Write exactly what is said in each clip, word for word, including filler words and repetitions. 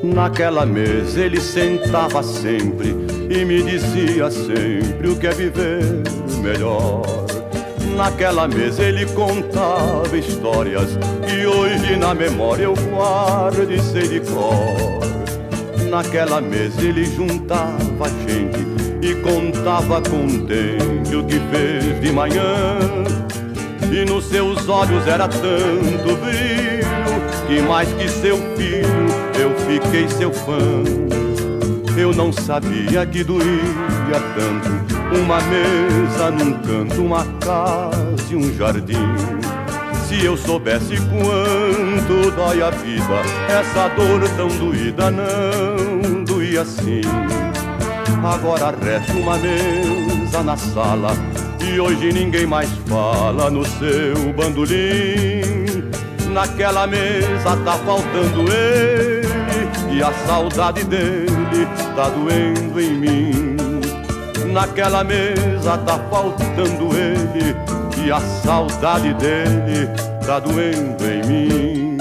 Naquela mesa ele sentava sempre e me dizia sempre o que é viver melhor. Naquela mesa ele contava histórias que hoje na memória eu guardo e sei de cor. Naquela mesa ele juntava gente e contava contente o que fez de manhã. E nos seus olhos era tanto brilho que mais que seu filho eu fiquei seu fã. Eu não sabia que doía tanto uma mesa num canto, uma casa e um jardim. Se eu soubesse quanto dói a vida, essa dor tão doída não doía assim. Agora resta uma mesa na sala e hoje ninguém mais fala no seu bandolim. Naquela mesa tá faltando ele e a saudade dele tá doendo em mim. Naquela mesa tá faltando ele e a saudade dele tá doendo em mim.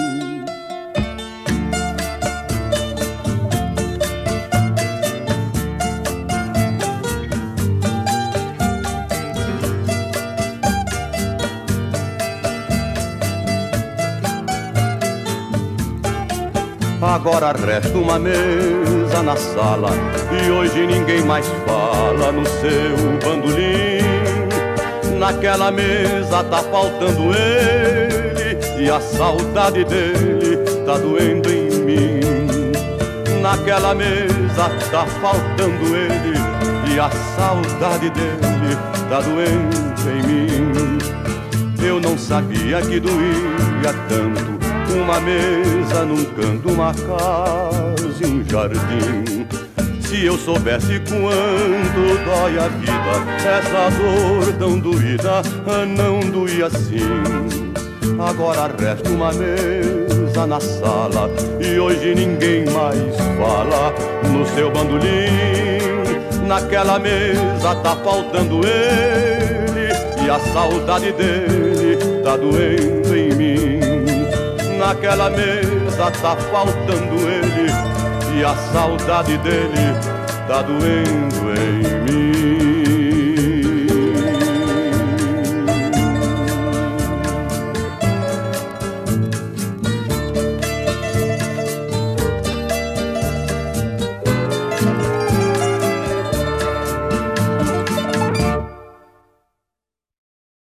Agora resta uma mesa na sala e hoje ninguém mais fala no seu bandolim. Naquela mesa tá faltando ele e a saudade dele tá doendo em mim. Naquela mesa tá faltando ele e a saudade dele tá doendo em mim. Eu não sabia que doía tanto uma mesa num canto, uma casa e um jardim. Se eu soubesse quanto dói a vida, essa dor tão doída não doía assim. Agora resta uma mesa na sala e hoje ninguém mais fala no seu bandolim. Naquela mesa tá faltando ele e a saudade dele tá doendo em mim. Naquela mesa tá faltando ele e a saudade dele tá doendo em mim.